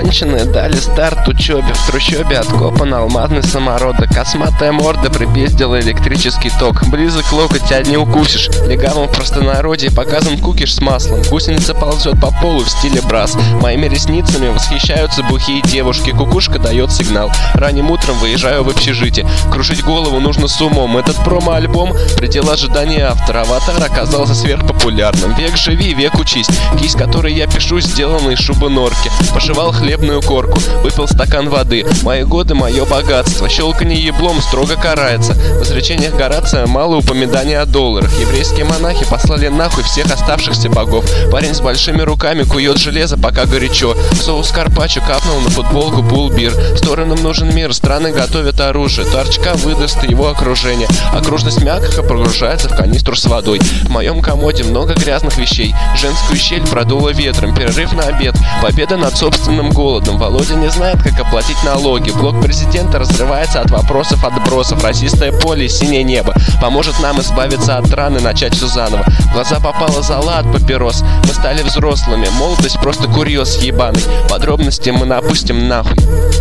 Оконченные дали старт учебе. В трущобе откопан алмазный самородок. Косматая морда припиздила электрический ток. Близок локоть, тебя не укусишь. Легавым в простонародье показан кукиш с маслом. Гусеница ползет по полу в стиле брас. Моими ресницами восхищаются бухие девушки. Кукушка дает сигнал. Ранним утром выезжаю в общежитие. Крушить голову нужно с умом. Этот промо-альбом — предел ожидания автора. Аватар оказался сверхпопулярным. Век живи, век учись. Кисть, которой я пишу, сделана из шубы норки. Пошивал хлебную корку, выпил стакан воды. Мои годы — мое богатство. Щелканье еблом строго карается. В изречениях Горация мало упоминаний о долларах. Еврейские монахи послали нахуй всех оставшихся богов. Парень с большими руками кует железо, пока горячо. Соус карпаччо капнул на футболку пулбир. Сторонам нужен мир, страны готовят оружие. Торчка выдаст его окружение. Окружность мягко погружается в канистру с водой. В моем комоде много грязных вещей. Женскую щель продуло ветром. Перерыв на обед. Победа над собственным голодом. Володя не знает, как оплатить налоги. Блок президента разрывается от вопросов отбросов. Расистое поле и синее небо поможет нам избавиться от ран и начать все заново. В глаза попала зола от папирос. Мы стали взрослыми. Молодость просто курьез ебаный. Подробности мы напустим нахуй.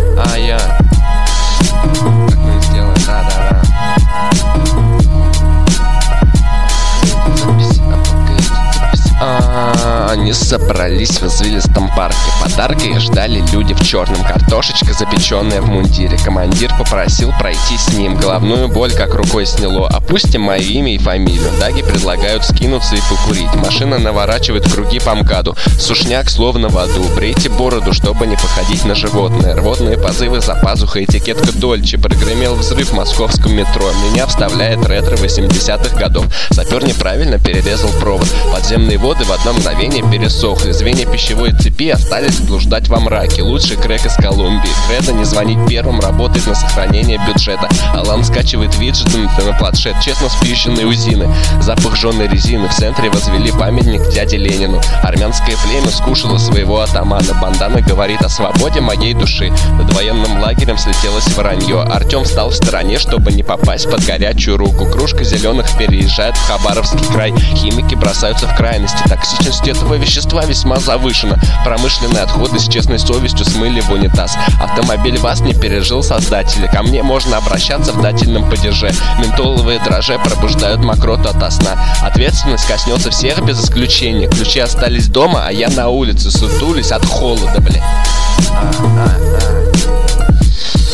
Как мы сделаем? Да. Они собрались в извилистом парке. Подарки ждали люди в черном. Картошечка, запеченная в мундире. Командир попросил пройти с ним. Головную боль как рукой сняло. Опустим мое имя и фамилию. Даги предлагают скинуться и покурить. Машина наворачивает круги по МКАДу. Сушняк словно в аду. Брейте бороду, чтобы не походить на животное. Рвотные позывы за пазухой, этикетка Дольче. Прогремел взрыв в московском метро. Меня вставляет ретро 80-х годов. Сапер неправильно перерезал провод. Подземные воды в одно мгновение пересохли. Звенья пищевой цепи остались блуждать во мраке. Лучший крэк из Колумбии. Кредо не звонить первым, работает на сохранение бюджета. Алан скачивает виджеты на планшет. Честно спущенные узины. Запах жженой резины. В центре возвели памятник дяде Ленину. Армянское племя скушало своего атамана. Бандана говорит о свободе моей души. Над военным лагерем слетелось воронье. Артем встал в стороне, чтобы не попасть под горячую руку. Кружка зеленых переезжает в Хабаровский край. Химики бросаются в крайности. Токсичность этого вещества весьма завышена. Промышленные отходы с честной совестью смыли в унитаз. Автомобиль ВАЗ не пережил создателя. Ко мне можно обращаться в дательном падеже. Ментоловые дрожжи пробуждают мокроту ото сна. Ответственность коснется всех без исключения. Ключи остались дома, а я на улице сутулись от холода, блядь.